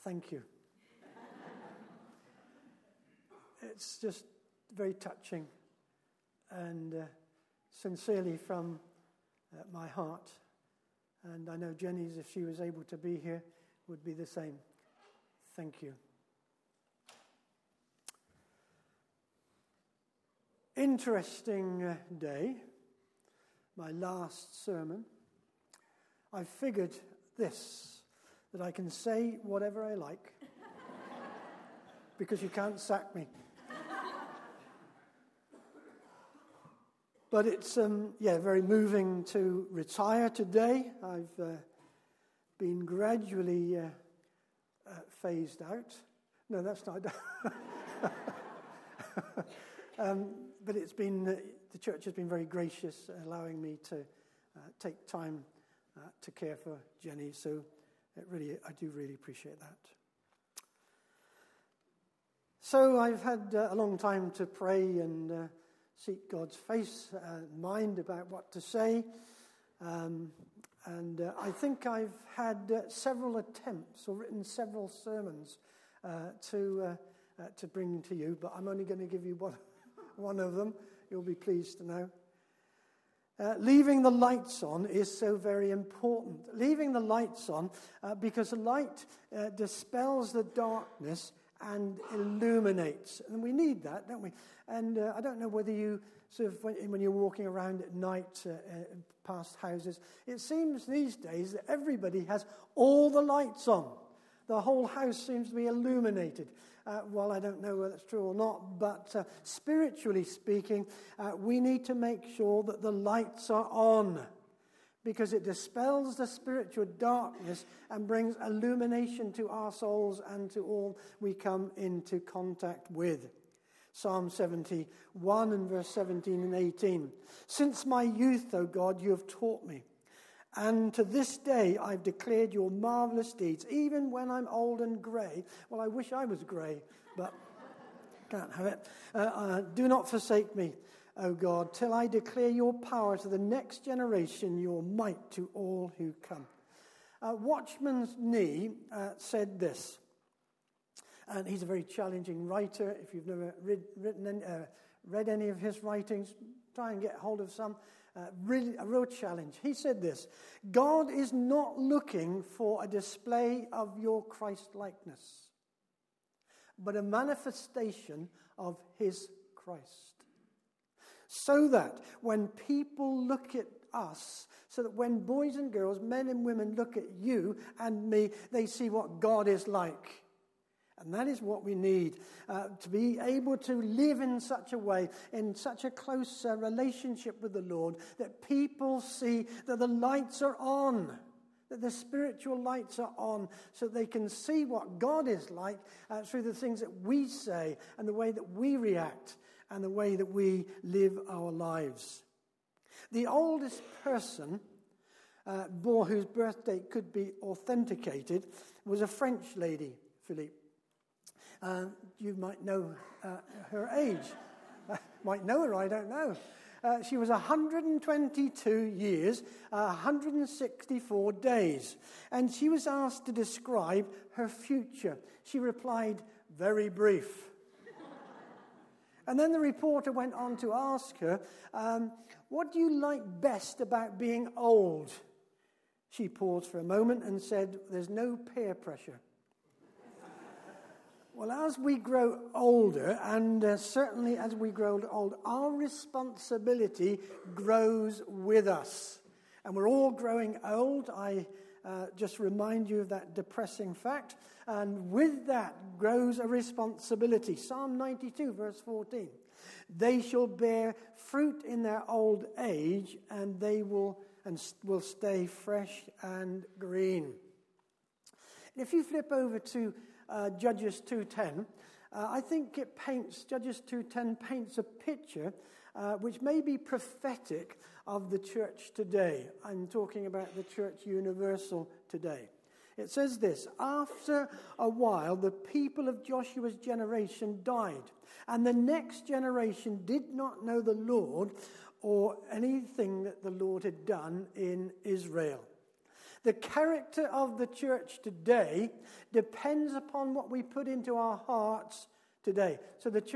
thank you. It's just very touching and sincerely from my heart. And I know Jenny's, if she was able to be here, would be the same. Thank you. Interesting day, my last sermon. I figured this, that I can say whatever I like because you can't sack me. But it's, very moving to retire today. I've been gradually phased out. No, that's not. But it's been, the church has been very gracious, allowing me to take time to care for Jenny. So I do really appreciate that. So I've had a long time to pray and seek God's face, mind about what to say. And I think I've had several attempts or written several sermons to bring to you, but I'm only going to give you one of them. You'll be pleased to know. Leaving the lights on is so very important. Leaving the lights on because the light dispels the darkness and illuminates. And we need that, don't we? And I don't know whether you sort of, when you're walking around at night past houses, it seems these days that everybody has all the lights on. The whole house seems to be illuminated. Well, I don't know whether that's true or not, but spiritually speaking, we need to make sure that the lights are on, because it dispels the spiritual darkness and brings illumination to our souls and to all we come into contact with. Psalm 71 and verse 17 and 18. Since my youth, O God, you have taught me, and to this day I've declared your marvelous deeds, even when I'm old and grey. Well, I wish I was grey, but can't have it. Do not forsake me, O God, till I declare your power to the next generation, your might to all who come. Watchman's Nee said this, and he's a very challenging writer. If you've never read any of his writings, try and get hold of some. Really, a real challenge. He said this: God is not looking for a display of your Christ-likeness, but a manifestation of his Christ. So that when people look at us, so that when boys and girls, men and women look at you and me, they see what God is like. And that is what we need, to be able to live in such a way, in such a close relationship with the Lord, that people see that the lights are on, that the spiritual lights are on, so they can see what God is like through the things that we say and the way that we react and the way that we live our lives. The oldest person whose birthday could be authenticated was a French lady, Philippe. You might know her age. Might know her, I don't know. She was 122 years, 164 days. And she was asked to describe her future. She replied, very brief. And then the reporter went on to ask her, what do you like best about being old? She paused for a moment and said, there's no peer pressure. Well, as we grow older, and certainly as we grow old, our responsibility grows with us. And we're all growing old. I just remind you of that depressing fact. And with that grows a responsibility. Psalm 92, verse 14. They shall bear fruit in their old age, and they will stay fresh and green. And if you flip over to Judges 2:10, I think Judges 2:10 paints a picture which may be prophetic of the church today. I'm talking about the church universal today. It says this: after a while, the people of Joshua's generation died, and the next generation did not know the Lord or anything that the Lord had done in Israel. The character of the church today depends upon what we put into our hearts today. So the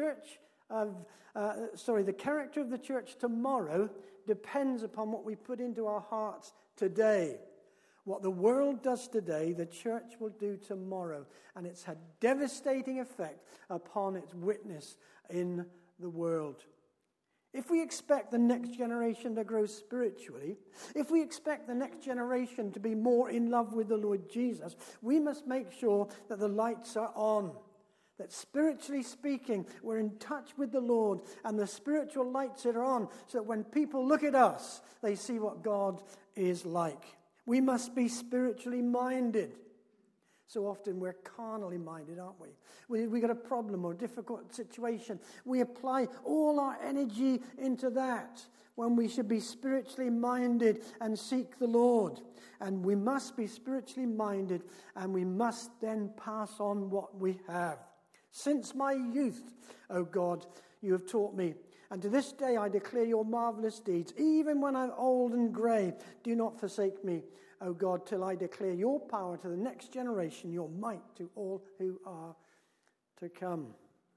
character of the church tomorrow depends upon what we put into our hearts today. What the world does today, the church will do tomorrow. And it's had devastating effect upon its witness in the world. If we expect the next generation to grow spiritually, if we expect the next generation to be more in love with the Lord Jesus, we must make sure that the lights are on. That spiritually speaking, we're in touch with the Lord and the spiritual lights that are on, so that when people look at us, they see what God is like. We must be spiritually minded. So often we're carnally minded, aren't we? We got a problem or a difficult situation. We apply all our energy into that when we should be spiritually minded and seek the Lord. And we must be spiritually minded, and we must then pass on what we have. Since my youth, O God, you have taught me. And to this day I declare your marvelous deeds. Even when I'm old and grey, do not forsake me, O God, till I declare your power to the next generation, your might to all who are to come.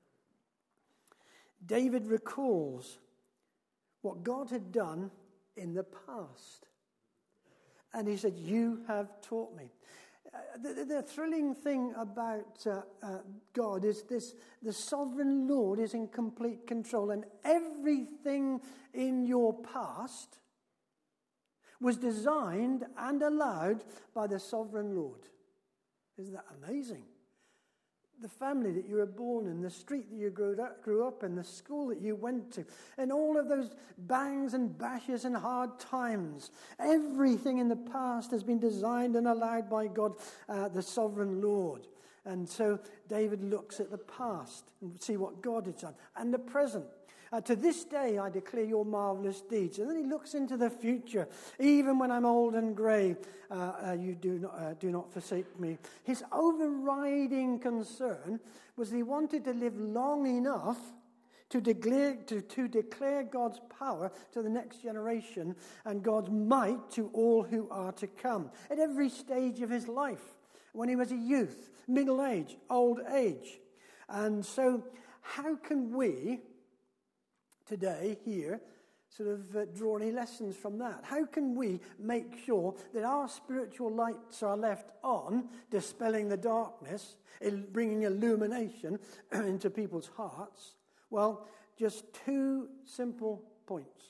David recalls what God had done in the past. And he said, you have taught me. The thrilling thing about God is this: the sovereign Lord is in complete control, and everything in your past was designed and allowed by the sovereign Lord. Isn't that amazing? The family that you were born in, the street that you grew up in, the school that you went to, and all of those bangs and bashes and hard times. Everything in the past has been designed and allowed by God, the sovereign Lord. And so David looks at the past and see what God has done, and the present. To this day I declare your marvelous deeds. And then he looks into the future. Even when I'm old and grey, you do not forsake me. His overriding concern was that he wanted to live long enough to declare God's power to the next generation and God's might to all who are to come. At every stage of his life, when he was a youth, middle age, old age. And so how can we today here sort of draw any lessons from that? How can we make sure that our spiritual lights are left on, dispelling the darkness, bringing illumination into people's hearts? Well, just 2 simple points.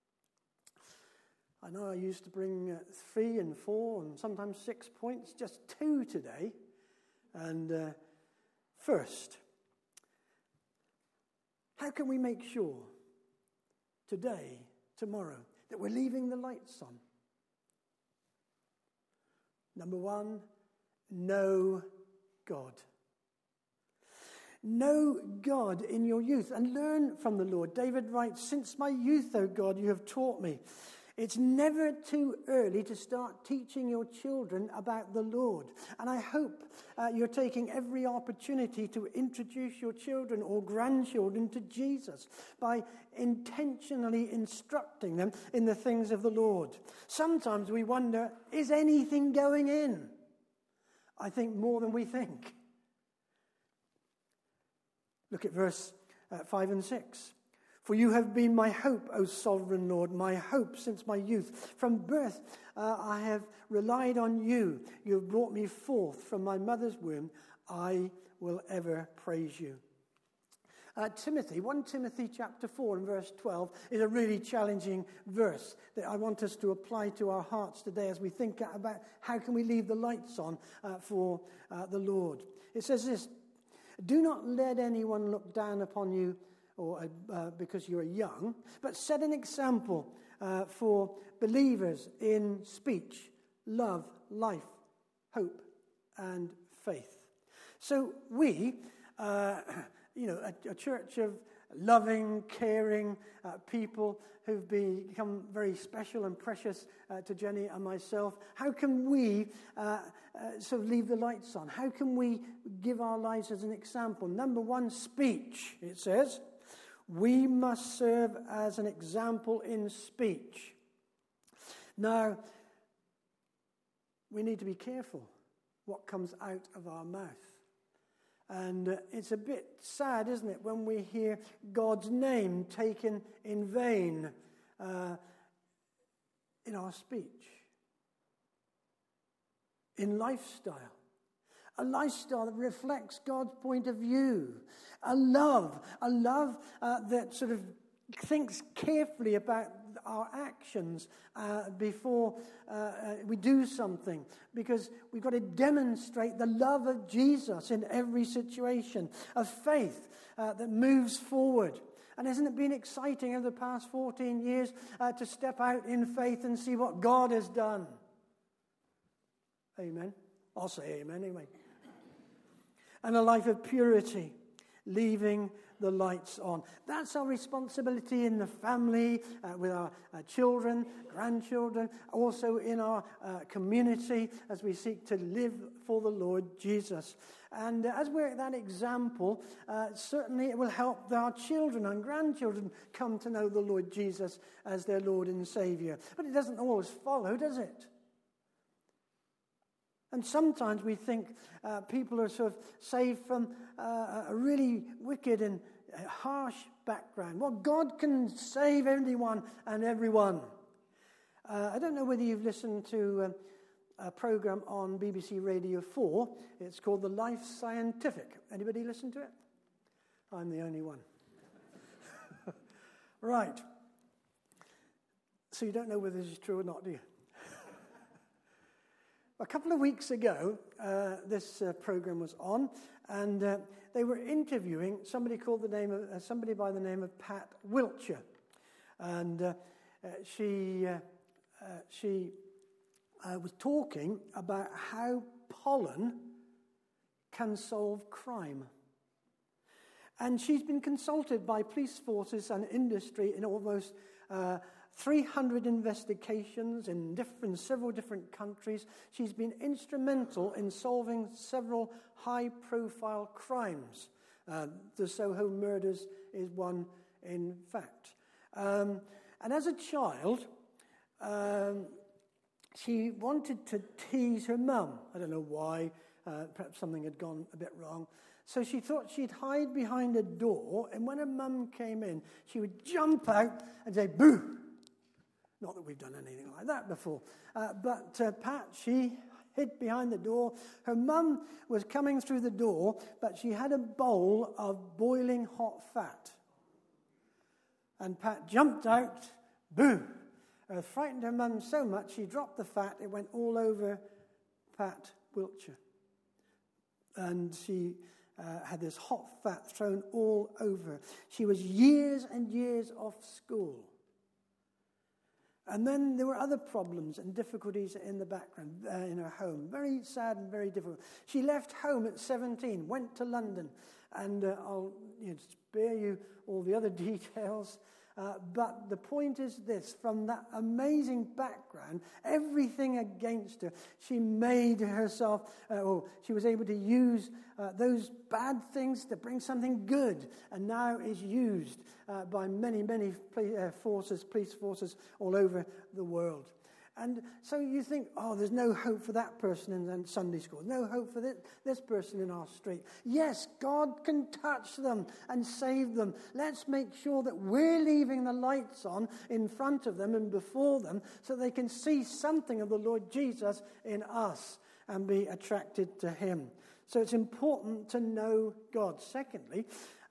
I know I used to bring 3 and 4 and sometimes 6 points, just 2 today. And first, how can we make sure today, tomorrow, that we're leaving the lights on? Number 1, know God. Know God in your youth and learn from the Lord. David writes, since my youth, O God, you have taught me. It's never too early to start teaching your children about the Lord. And I hope you're taking every opportunity to introduce your children or grandchildren to Jesus by intentionally instructing them in the things of the Lord. Sometimes we wonder, is anything going in? I think more than we think. Look at verse 5 and 6. For you have been my hope, O sovereign Lord, my hope since my youth. From birth I have relied on you. You have brought me forth from my mother's womb. I will ever praise you. 1 Timothy chapter 4 and verse 12 is a really challenging verse that I want us to apply to our hearts today as we think about how can we leave the lights on for the Lord. It says this: do not let anyone look down upon you or because you're young, but set an example for believers in speech, love, life, hope, and faith. So we, a church of loving, caring people who've become very special and precious to Jenny and myself, how can we sort of leave the lights on? How can we give our lives as an example? Number 1, speech, it says. We must serve as an example in speech. Now, we need to be careful what comes out of our mouth. And it's a bit sad, isn't it, when we hear God's name taken in vain in our speech, in lifestyle. A lifestyle that reflects God's point of view. A love that sort of thinks carefully about our actions before we do something, because we've got to demonstrate the love of Jesus in every situation, a faith that moves forward. And hasn't it been exciting over the past 14 years to step out in faith and see what God has done? Amen. I'll say amen anyway. And a life of purity, leaving the lights on. That's our responsibility in the family, with our children, grandchildren, also in our community as we seek to live for the Lord Jesus. And as we're that example, certainly it will help our children and grandchildren come to know the Lord Jesus as their Lord and Savior. But it doesn't always follow, does it? And sometimes we think people are sort of saved from a really wicked and harsh background. Well, God can save anyone and everyone. I don't know whether you've listened to a program on BBC Radio 4. It's called The Life Scientific. Anybody listen to it? I'm the only one. Right. So you don't know whether this is true or not, do you? A couple of weeks ago, this program was on, and they were interviewing somebody by the name of Pat Wiltshire, and she was talking about how pollen can solve crime. And she's been consulted by police forces and industry in almost 300 investigations in several different countries. She's been instrumental in solving several high-profile crimes. The Soho murders is one, in fact. And as a child, she wanted to tease her mum. I don't know why. Perhaps something had gone a bit wrong. So she thought she'd hide behind a door, and when her mum came in, she would jump out and say, "Boo!" Not that we've done anything like that before. But Pat, she hid behind the door. Her mum was coming through the door, but she had a bowl of boiling hot fat. And Pat jumped out, boo! It frightened her mum so much, she dropped the fat. It went all over Pat Wiltshire. And she had this hot fat thrown all over. She was years and years off school. And then there were other problems and difficulties in the background, in her home. Very sad and very difficult. She left home at 17, went to London, and I'll spare you all the other details. But the point is this: from that amazing background, everything against her, she made herself, she was able to use those bad things to bring something good, and now is used by many police forces all over the world. And so you think, there's no hope for that person in Sunday school. No hope for this person in our street. Yes, God can touch them and save them. Let's make sure that we're leaving the lights on in front of them and before them so they can see something of the Lord Jesus in us and be attracted to him. So it's important to know God. Secondly,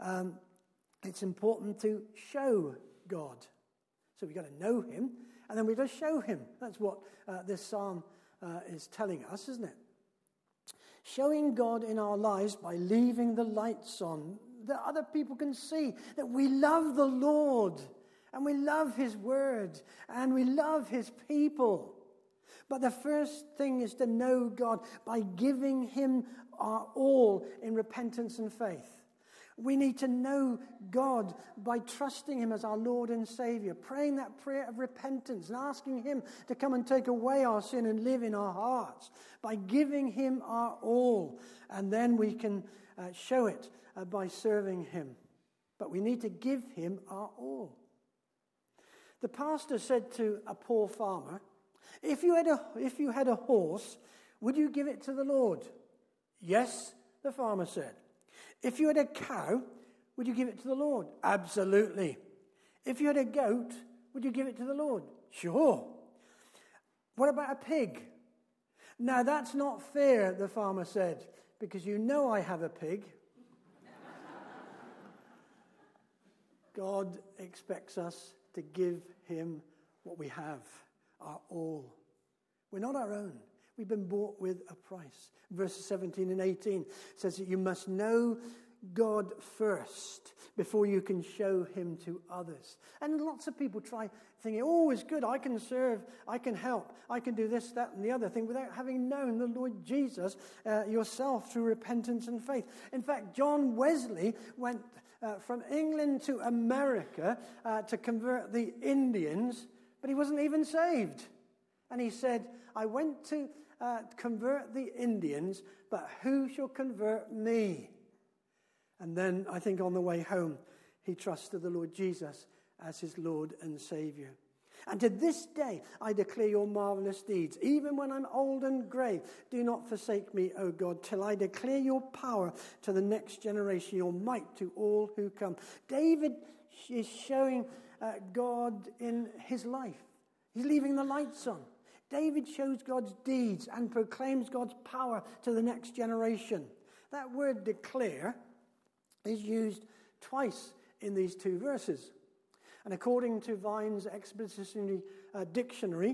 it's important to show God. So we've got to know him. And then we just show him. That's what this psalm is telling us, isn't it? Showing God in our lives by leaving the lights on, that other people can see that we love the Lord, and we love his word, and we love his people. But the first thing is to know God by giving him our all in repentance and faith. We need to know God by trusting him as our Lord and Savior, praying that prayer of repentance and asking him to come and take away our sin and live in our hearts, by giving him our all. And then we can show it by serving him. But we need to give him our all. The pastor said to a poor farmer, If you had a horse, would you give it to the Lord? Yes, the farmer said. If you had a cow, would you give it to the Lord? Absolutely. If you had a goat, would you give it to the Lord? Sure. What about a pig? Now that's not fair, the farmer said, because you know I have a pig. God expects us to give him what we have, our all. We're not our own. We've been bought with a price. Verses 17 and 18 says that you must know God first before you can show him to others. And lots of people try thinking, oh, it's good, I can serve, I can help, I can do this, that, and the other thing without having known the Lord Jesus yourself through repentance and faith. In fact, John Wesley went from England to America to convert the Indians, but he wasn't even saved. And he said, I went to convert the Indians, but who shall convert me? And then I think on the way home, he trusted the Lord Jesus as his Lord and Savior. And to this day, I declare your marvelous deeds. Even when I'm old and grey, do not forsake me, O God, till I declare your power to the next generation, your might to all who come. David is showing God in his life. He's leaving the lights on. David shows God's deeds and proclaims God's power to the next generation. That word declare is used twice in these two verses. And according to Vine's Expositionary Dictionary,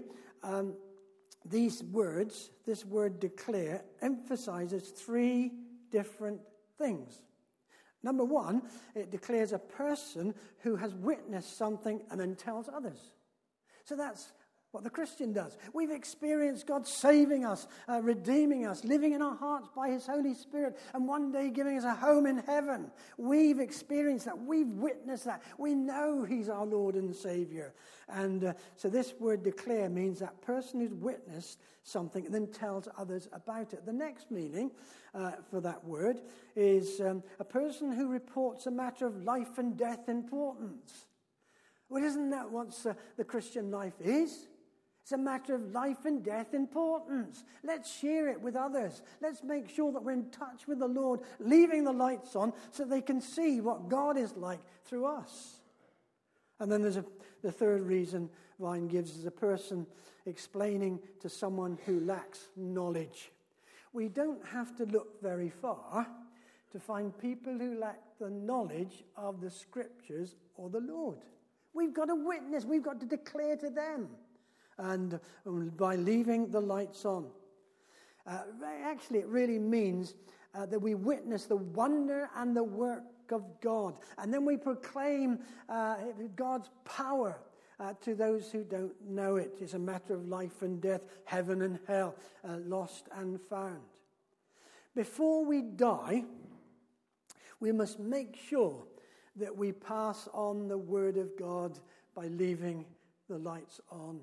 this word declare, emphasizes three different things. Number one, it declares a person who has witnessed something and then tells others. So that's what the Christian does. We've experienced God saving us, redeeming us, living in our hearts by his Holy Spirit, and one day giving us a home in heaven. We've experienced that. We've witnessed that. We know he's our Lord and Savior. And so this word declare means that person who's witnessed something and then tells others about it. The next meaning for that word is a person who reports a matter of life and death importance. Well, isn't that what the Christian life is? It's a matter of life and death importance. Let's share it with others. Let's make sure that we're in touch with the Lord, leaving the lights on so they can see what God is like through us. And then there's the third reason Vine gives is a person explaining to someone who lacks knowledge. We don't have to look very far to find people who lack the knowledge of the Scriptures or the Lord. We've got to witness. We've got to declare to them. And by leaving the lights on. Actually, it really means that we witness the wonder and the work of God. And then we proclaim God's power to those who don't know it. It's a matter of life and death, heaven and hell, lost and found. Before we die, we must make sure that we pass on the word of God by leaving the lights on.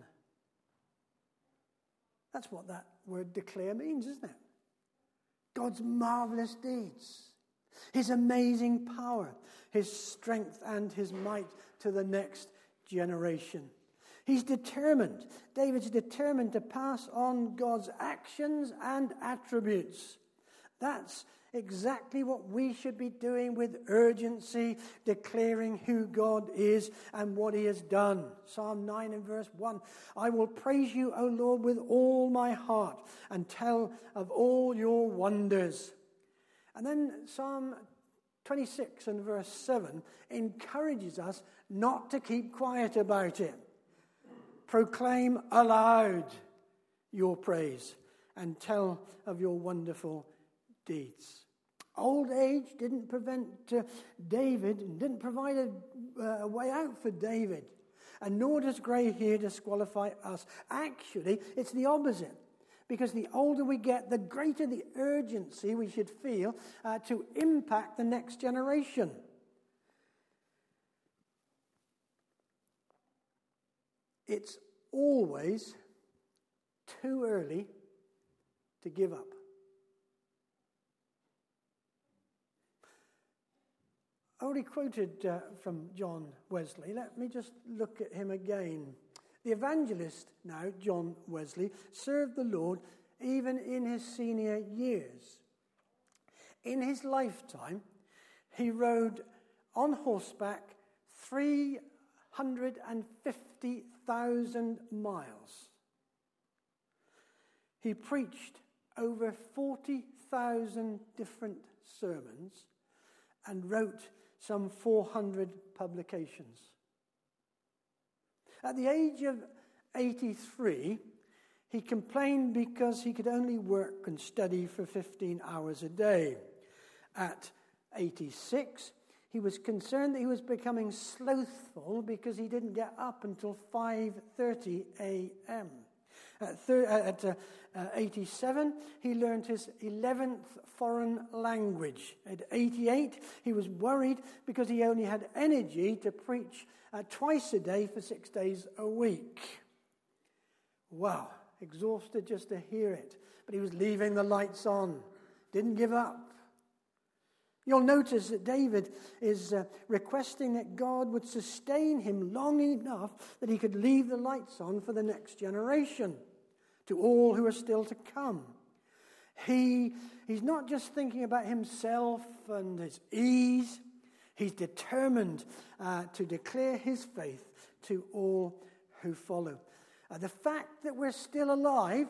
That's what that word declare means, isn't it? God's marvelous deeds, his amazing power, his strength and his might to the next generation. He's determined, David's determined to pass on God's actions and attributes. That's exactly what we should be doing with urgency, declaring who God is and what he has done. Psalm 9 and verse 1, I will praise you, O Lord, with all my heart and tell of all your wonders. And then Psalm 26 and verse 7 encourages us not to keep quiet about it. Proclaim aloud your praise and tell of your wonderful deeds. Old age didn't prevent David, and didn't provide a way out for David. And nor does grey hair disqualify us. Actually, it's the opposite. Because the older we get, the greater the urgency we should feel to impact the next generation. It's always too early to give up. I already quoted from John Wesley. Let me just look at him again. The evangelist now, John Wesley, served the Lord even in his senior years. In his lifetime, he rode on horseback 350,000 miles. He preached over 40,000 different sermons and wrote some 400 publications. At the age of 83, he complained because he could only work and study for 15 hours a day. At 86, he was concerned that he was becoming slothful because he didn't get up until 5:30 a.m. At 87, he learned his 11th foreign language. At 88, he was worried because he only had energy to preach twice a day for 6 days a week. Wow, exhausted just to hear it. But he was leaving the lights on, didn't give up. You'll notice that David is requesting that God would sustain him long enough that he could leave the lights on for the next generation, to all who are still to come. He's not just thinking about himself and his ease. He's determined to declare his faith to all who follow. The fact that we're still alive,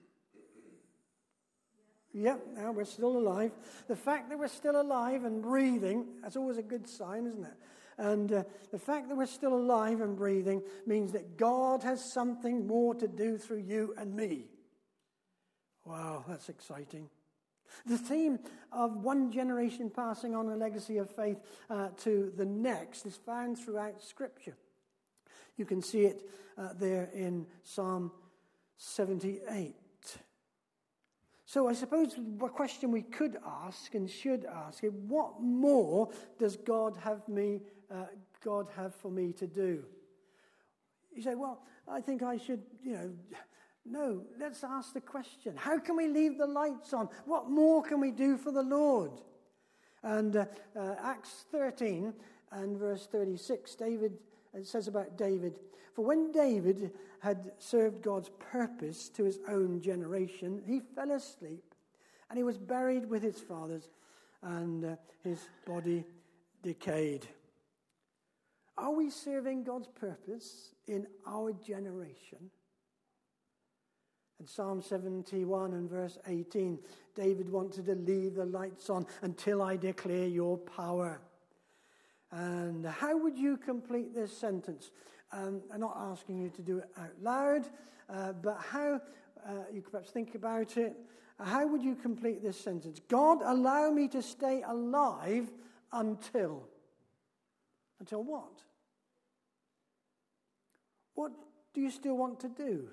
now we're still alive. The fact that we're still alive and breathing, that's always a good sign, isn't it? And the fact that we're still alive and breathing means that God has something more to do through you and me. Wow, that's exciting. The theme of one generation passing on a legacy of faith to the next is found throughout Scripture. You can see it there in Psalm 78. So I suppose a question we could ask and should ask is, what more does God have for me to do? You say, well, I think I should, no, let's ask the question. How can we leave the lights on? What more can we do for the Lord? And Acts 13 and verse 36, it says about David, for when David had served God's purpose to his own generation, he fell asleep, and he was buried with his fathers, and his body decayed. Are we serving God's purpose in our generation? In Psalm 71 and verse 18, David wanted to leave the lights on until I declare your power. And how would you complete this sentence? I'm not asking you to do it out loud, but how, you could perhaps think about it, how would you complete this sentence? God, allow me to stay alive until. Until what? What do you still want to do?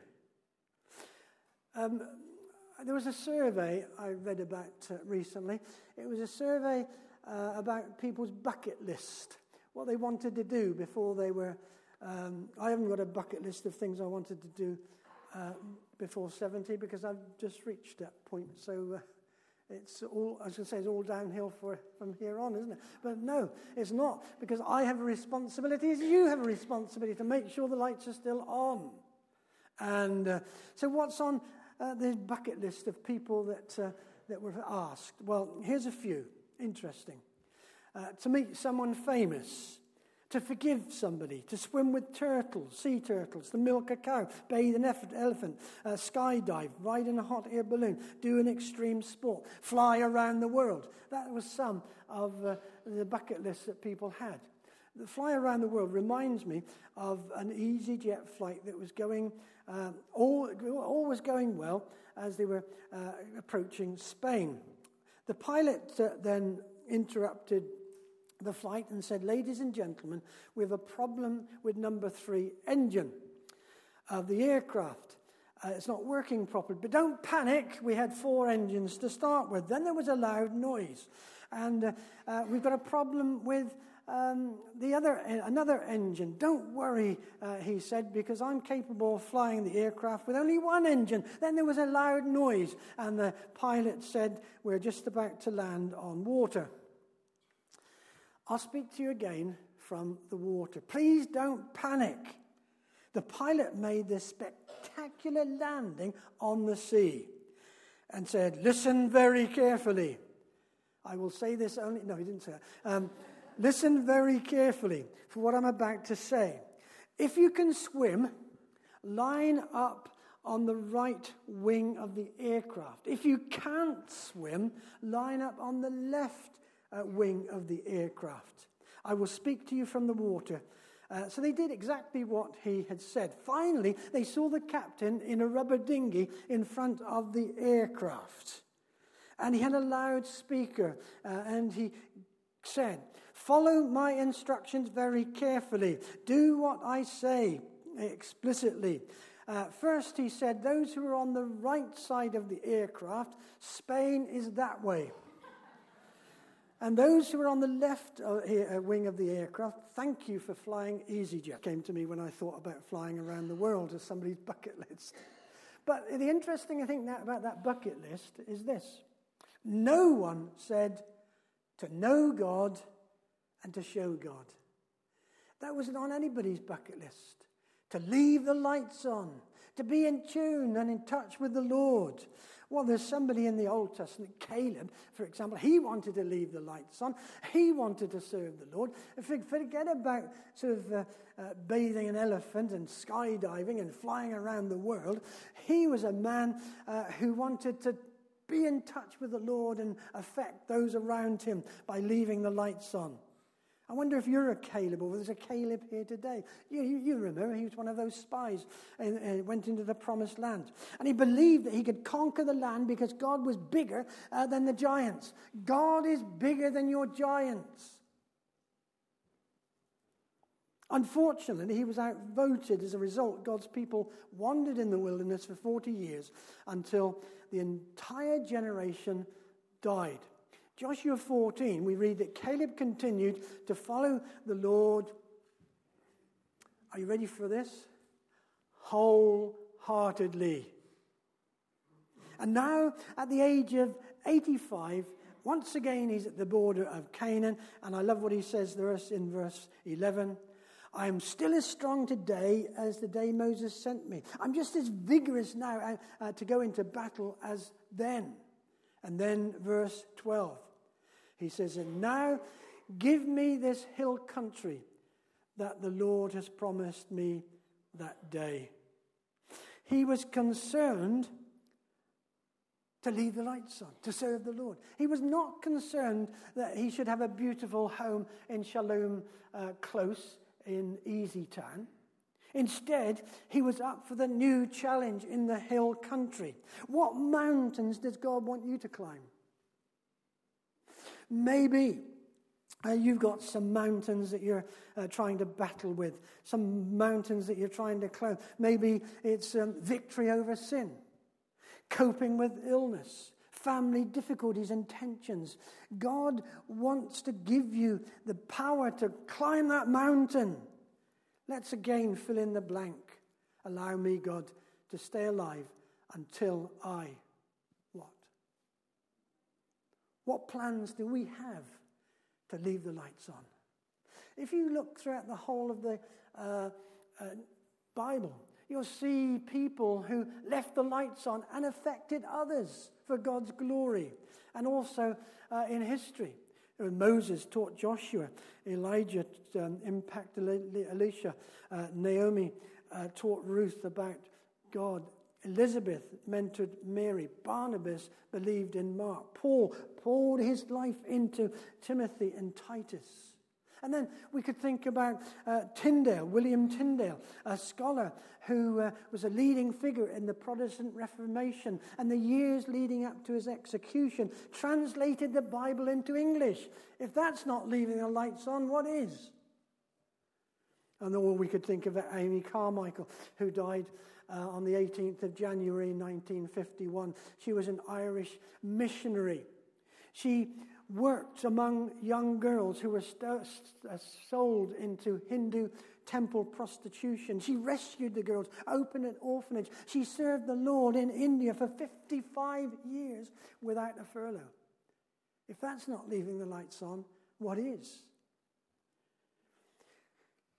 There was a survey I read about recently. It was a survey about people's bucket list, what they wanted to do before they were... I haven't got a bucket list of things I wanted to do before 70 because I've just reached that point. So it's all, I was going to say, it's all downhill from here on, isn't it? But no, it's not, because I have a responsibility, as you have a responsibility, to make sure the lights are still on. And so what's on the bucket list of people that were asked? Well, here's a few. Interesting. To meet someone famous, to forgive somebody, to swim with turtles, sea turtles, to milk a cow, bathe an elephant, skydive, ride in a hot air balloon, do an extreme sport, fly around the world. That was some of the bucket lists that people had. The fly around the world reminds me of an EasyJet flight that was going, all was going well as they were approaching Spain. The pilot then interrupted the flight and said, ladies and gentlemen, we have a problem with number 3 engine of the aircraft. It's not working properly, but don't panic. We had 4 engines to start with. Then there was a loud noise. And we've got a problem with another engine. Don't worry, he said, because I'm capable of flying the aircraft with only 1 engine. Then there was a loud noise, and the pilot said, we're just about to land on water. I'll speak to you again from the water. Please don't panic. the pilot made this spectacular landing on the sea and said, "Listen very carefully. I will say this only..." No, he didn't say that. "Listen very carefully for what I'm about to say. If you can swim, line up on the right wing of the aircraft. If you can't swim, line up on the left wing of the aircraft. I will speak to you from the water." So they did exactly what he had said. Finally, they saw the captain in a rubber dinghy in front of the aircraft. And he had a loudspeaker, and he said, "Follow my instructions very carefully. Do what I say explicitly." First, he said, "Those who are on the right side of the aircraft, Spain is that way. And those who are on the left wing of the aircraft, thank you for flying EasyJet." Came to me when I thought about flying around the world as somebody's bucket list. But the interesting thing about that bucket list is this. No one said to know God and to show God. That wasn't on anybody's bucket list. To leave the lights on, to be in tune and in touch with the Lord. Well, there's somebody in the Old Testament, Caleb, for example, he wanted to leave the lights on. He wanted to serve the Lord. Forget about sort of bathing an elephant and skydiving and flying around the world. He was a man who wanted to be in touch with the Lord and affect those around him by leaving the lights on. I wonder if you're a Caleb, or there's a Caleb here today. You remember, he was one of those spies and went into the promised land. And he believed that he could conquer the land because God was bigger than the giants. God is bigger than your giants. Unfortunately, he was outvoted. As a result, God's people wandered in the wilderness for 40 years until the entire generation died. Joshua 14, we read that Caleb continued to follow the Lord. Are you ready for this? Wholeheartedly. And now, at the age of 85, once again he's at the border of Canaan. And I love what he says there in verse 11. "I am still as strong today as the day Moses sent me. I'm just as vigorous now to go into battle as then." And then verse 12. He says, "And now give me this hill country that the Lord has promised me that day." He was concerned to leave the lights on, to serve the Lord. He was not concerned that he should have a beautiful home in Shalom Close in Easy Town. Instead, he was up for the new challenge in the hill country. What mountains does God want you to climb? Maybe you've got some mountains that you're trying to battle with, some mountains that you're trying to climb. Maybe it's victory over sin, coping with illness, family difficulties and tensions. God wants to give you the power to climb that mountain. Let's again fill in the blank. Allow me, God, to stay alive until I what? What plans do we have to leave the lights on? If you look throughout the whole of the Bible, you'll see people who left the lights on and affected others for God's glory. And also in history, Moses taught Joshua, Elijah impacted Elisha, Naomi taught Ruth about God, Elizabeth mentored Mary, Barnabas believed in Mark, Paul poured his life into Timothy and Titus. And then we could think about Tyndale, William Tyndale, a scholar who was a leading figure in the Protestant Reformation, and the years leading up to his execution translated the Bible into English. If that's not leaving the lights on, what is? And or we could think of Amy Carmichael, who died on the 18th of January 1951. She was an Irish missionary. She worked among young girls who were sold into Hindu temple prostitution. She rescued the girls, opened an orphanage. She served the Lord in India for 55 years without a furlough. If that's not leaving the lights on, what is?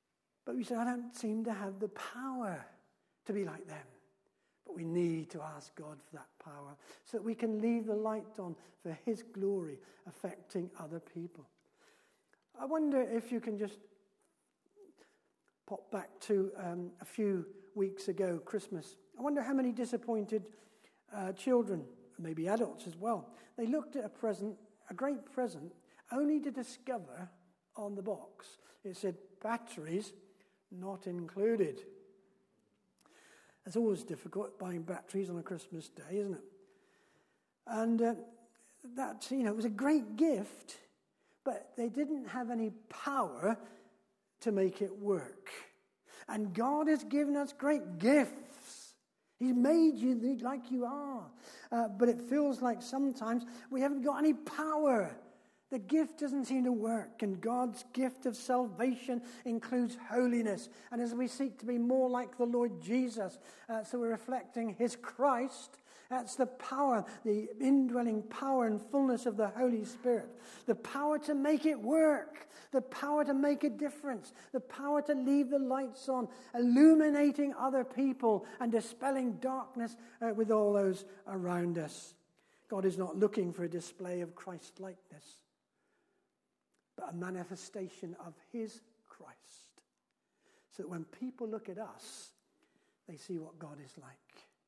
But we say, I don't seem to have the power to be like them. But we need to ask God for that power so that we can leave the light on for his glory, affecting other people. I wonder if you can just pop back to a few weeks ago, Christmas. I wonder how many disappointed children, maybe adults as well, they looked at a present, a great present, only to discover on the box it said batteries not included. It's always difficult buying batteries on a Christmas day, isn't it? And that, it was a great gift, but they didn't have any power to make it work. And God has given us great gifts. He's made you like you are. But it feels like sometimes we haven't got any power. The gift doesn't seem to work, and God's gift of salvation includes holiness. And as we seek to be more like the Lord Jesus, so we're reflecting his Christ, that's the power, the indwelling power and fullness of the Holy Spirit. The power to make it work, the power to make a difference, the power to leave the lights on, illuminating other people and dispelling darkness with all those around us. God is not looking for a display of Christ-likeness, but a manifestation of his Christ. So that when people look at us, they see what God is like.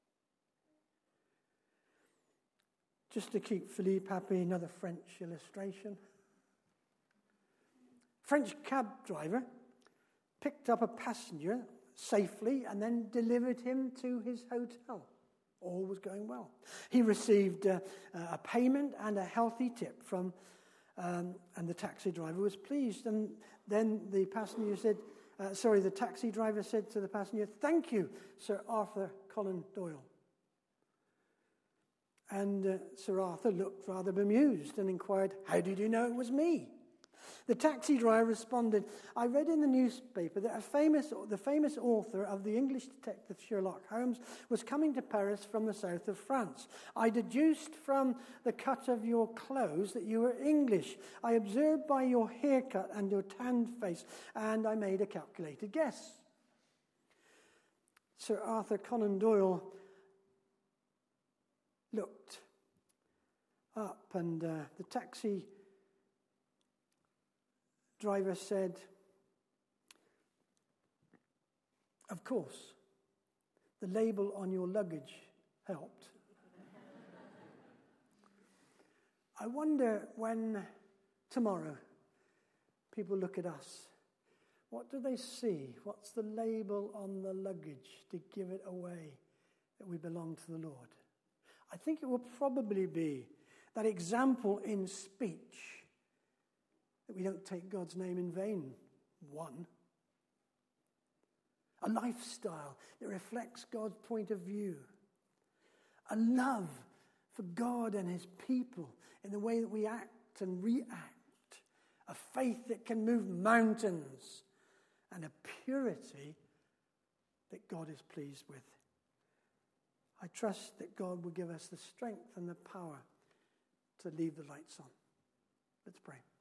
Just to keep Philippe happy, another French illustration. French cab driver picked up a passenger safely and then delivered him to his hotel. All was going well. He received a payment and a healthy tip from and the taxi driver was pleased. And then the taxi driver said to the passenger, "Thank you, Sir Arthur Conan Doyle." And Sir Arthur looked rather bemused and inquired, "How did you know it was me?" The taxi driver responded, "I read in the newspaper that the famous author of the English detective Sherlock Holmes was coming to Paris from the south of France. I deduced from the cut of your clothes that you were English. I observed by your haircut and your tanned face, and I made a calculated guess." Sir Arthur Conan Doyle looked up, and the taxi driver said, "Of course, the label on your luggage helped." I wonder when tomorrow people look at us, what do they see? What's the label on the luggage to give it away that we belong to the Lord? I think it will probably be that example in speech that we don't take God's name in vain. One. A lifestyle that reflects God's point of view. A love for God and his people in the way that we act and react. A faith that can move mountains. And a purity that God is pleased with. I trust that God will give us the strength and the power to leave the lights on. Let's pray.